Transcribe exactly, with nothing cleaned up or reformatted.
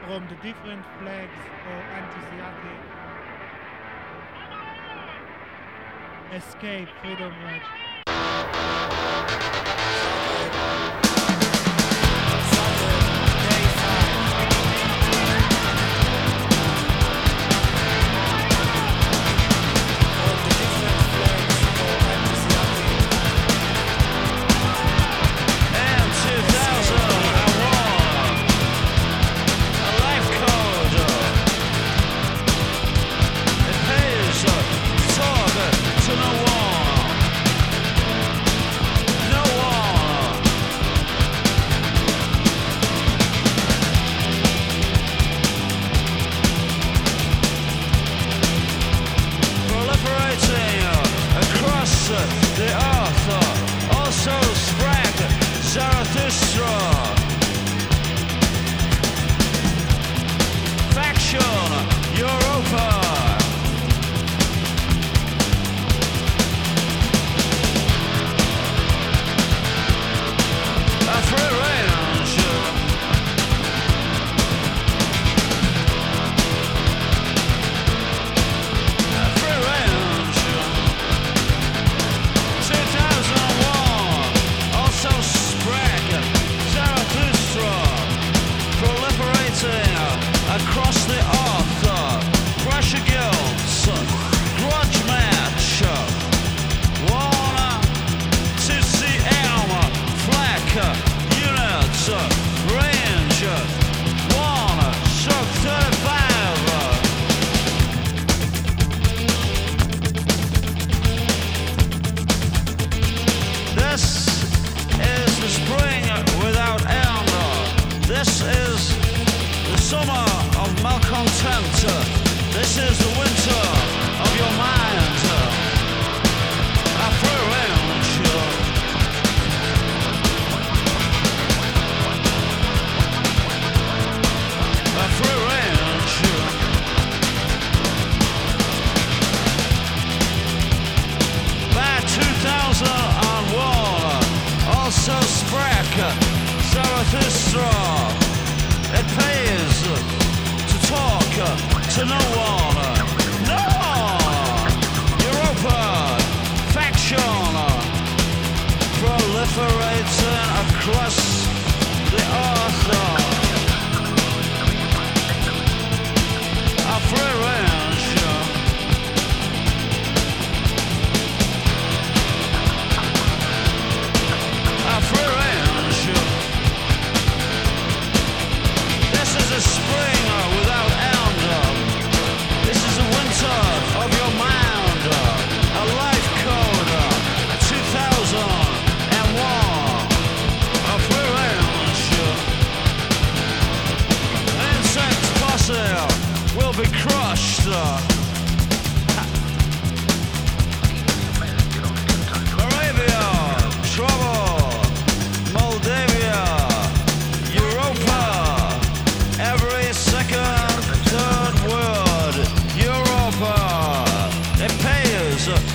from the different flags or enthusiastic escape freedom rage. The author also sprang Zarathustra. Faction Europa. A free range. A free range. two thousand one, also sprang Zarathustra, proliferating across the earth, pressure guilds, grudge match, one to see elm, flak, units, range, one, stroke thirty-five. This is the spring without end. This is the summer of malcontent. This is the winter of your mind. A free range. A free range. By two thousand one, also sprang Zarathustra. It pays to talk to no one. No! Europa, faction, proliferating across the earth. A free range. A free range. This is a spring without end. This is a winter of your mind. A life code. two thousand one. A free range. Insect posse will be crushed. Arabia, trouble, Moldavia, Europa, every second, third word, Europa. It pays